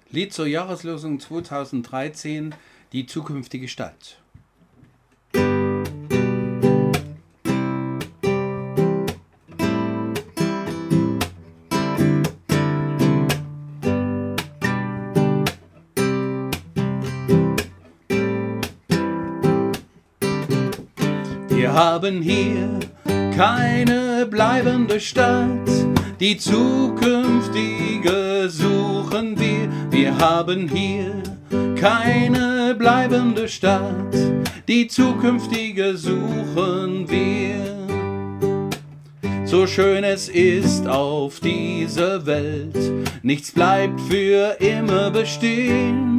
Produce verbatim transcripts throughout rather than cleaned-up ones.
Lied zur Jahreslosung zweitausenddreizehn, die zukünftige Stadt. Wir haben hier keine bleibende Stadt, die zukünftige suchen wir. Wir haben hier keine bleibende Stadt, die zukünftige suchen wir. So schön es ist auf dieser Welt, nichts bleibt für immer bestehen.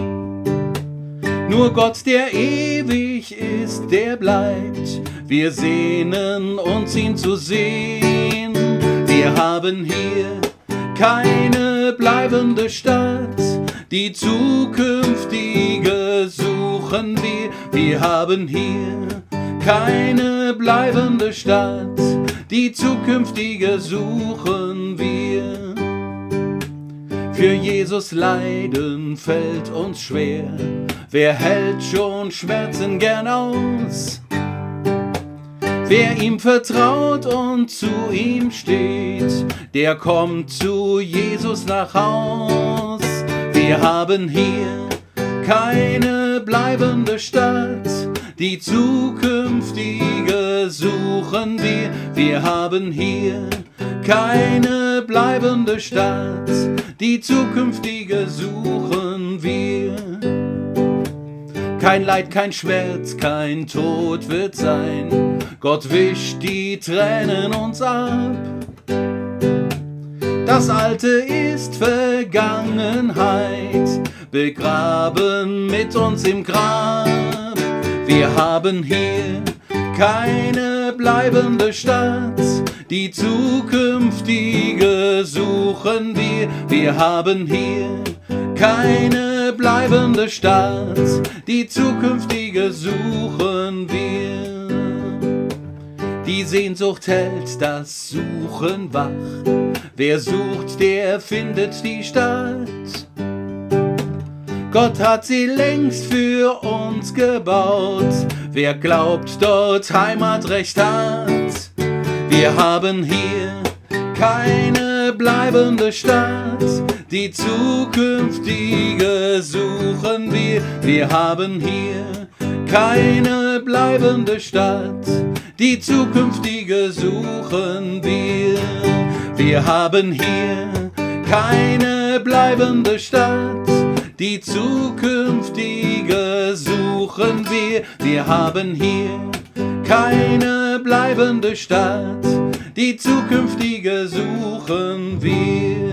Nur Gott, der ewig ist, der bleibt. Wir sehnen uns, ihn zu sehen. Wir haben hier keine bleibende Stadt, die zukünftige suchen wir. Wir haben hier keine bleibende Stadt, die zukünftige suchen wir. Für Jesus Leiden fällt uns schwer, wer hält schon Schmerzen gern aus? Wer ihm vertraut und zu ihm steht, der kommt zu Jesus nach Haus. Wir haben hier keine bleibende Stadt, die zukünftige suchen wir. Wir haben hier keine bleibende Stadt, die zukünftige suchen wir. Kein Leid, kein Schmerz, kein Tod wird sein. Gott wischt die Tränen uns ab. Das Alte ist Vergangenheit, begraben mit uns im Grab. Wir haben hier keine bleibende Stadt, die zukünftige suchen wir. Wir haben hier keine bleibende Stadt, die zukünftige suchen wir. Die Sehnsucht hält das Suchen wach. Wer sucht, der findet die Stadt. Gott hat sie längst für uns gebaut. Wer glaubt, dort Heimatrecht hat. Wir haben hier keine bleibende Stadt, die zukünftige suchen wir. Wir haben hier keine bleibende Stadt, die zukünftige suchen wir. Wir haben hier keine bleibende Stadt, die zukünftige suchen wir. Wir haben hier keine bleibende Stadt, die zukünftige suchen wir.